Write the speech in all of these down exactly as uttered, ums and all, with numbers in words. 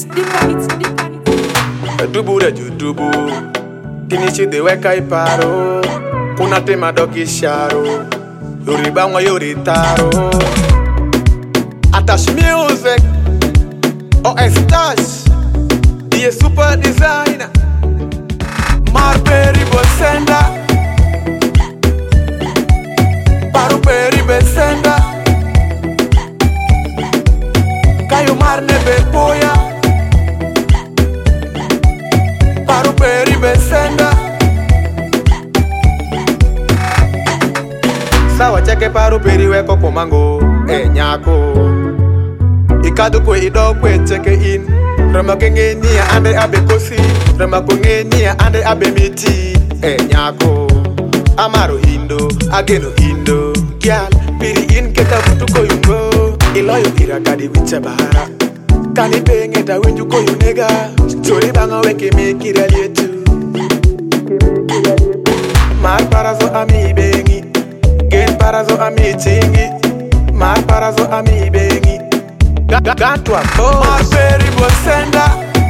Dubu de dubu, kinichi de weka iparo, kuna tema doki sharo, yuri bangwa yuri taro. Attach music, O S Touch, die super designer, Marperi Bosenda, Paruperi Besenda, Kayo Marne Bepoya, Paruperi Besenda. Sawa cheke paruperi weko komango, eh nyako. Ikadu kwe ido kwe cheke in, rama kenge niya ande abe kosi, rama kenge niya ande abe miti, eh nyako. Amaro hindo, ageno hindo, gyal, piri in keta butu koyungo, iloyo irakadi wicha bahara. Kani penge ta winju koyu nega, chori banga weke mekira lietu. Mar parazo ami bengi, gen parazo ami chingi, mar parazo ami bengi. Gantwa boss, Marperi Bosenda,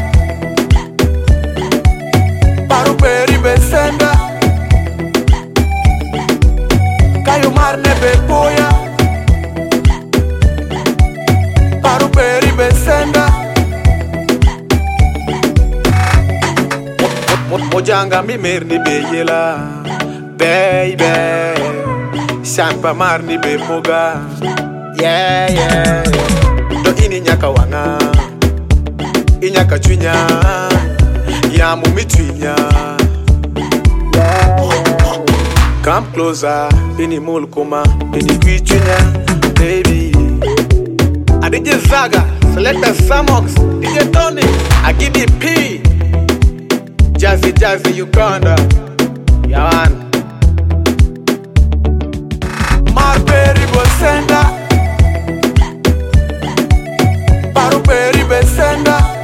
Paruperi Besenda, Kayo Marne Bepoya, Paruperi Besenda. Mojanga mi merni beyela, baby, Sampa marni be moga, yeah yeah. Do ini nyaka wanga, inyaka chunya, ya mumi chunya. Come closer, ini mulkuma, ini kwi chunya, baby. I D J Zaga, Selector Samox, D J Tony, I give you P. Jazzy Jazzy Uganda, yawan. Marperi Bosenda, Paruperi Besenda.